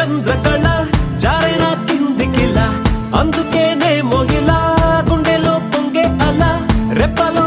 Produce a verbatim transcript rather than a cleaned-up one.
చంద్రకళ జారైన కిందికిలా అందుకేనే మొయిలా గుండెలో పొంగే అలా రెప్పల